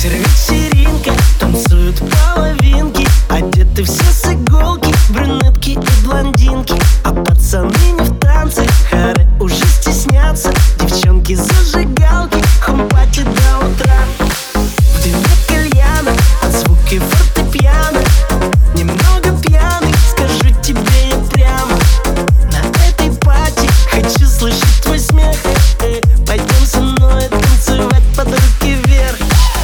Вечер, вечеринка, танцуют половинки, одеты все с иголки, брюнетки и блондинки. А пацаны не в танце, хоры уже стеснятся. Девчонки зажигалки, хом-пати до утра. В дыме кальяна, под звуки фортепиано. Немного пьяный, скажу тебе я прямо. На этой пати хочу слышать твой смех. Пойдем со мной танцевать под руки вверх.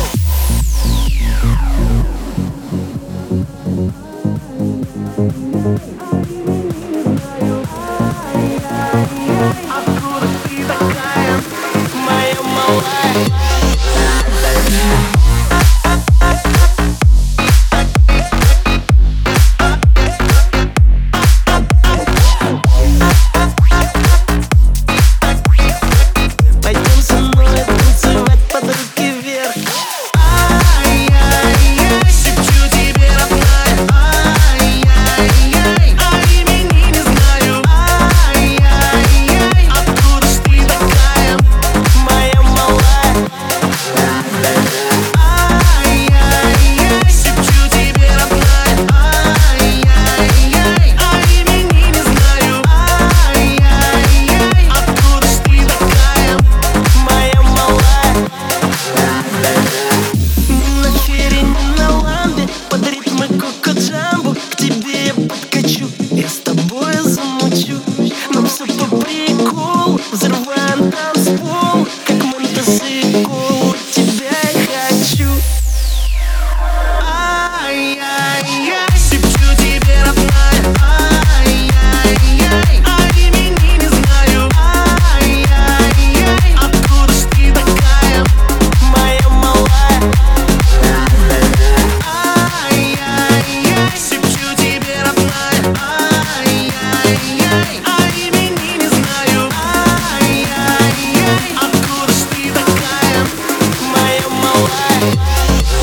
Откуда ты такая, моя малая? Пойдем со мной танцевать под руки вверх. Ай-яй-яй, шепчу тебе, родная. Ай-яй-яй, а имени не знаю. Ай-яй-яй, откуда ж ты такая, моя малая? Ай-яй-яй, шепчу тебе, родная. Ай-яй-яй, а имени не знаю. Ай-яй-яй, откуда ж ты такая, моя малая? Ни на фере, ни на ламбе, под ритмы коко-джамбо к тебе я подкачу, я с тобой замучу. Нам все по приколу, взрываем танцпол, как мотоцикл, тебя я хочу. Ай-яй-яй, шепчу тебе, родная. Ай-яй-яй, а имени не знаю. Ай-яй-яй, откуда ж ты такая, моя малая? Ай-яй-яй, шепчу тебе, родная. Ай-яй-яй, а имени не знаю. Ай-яй-яй, откуда ж ты такая, моя малая?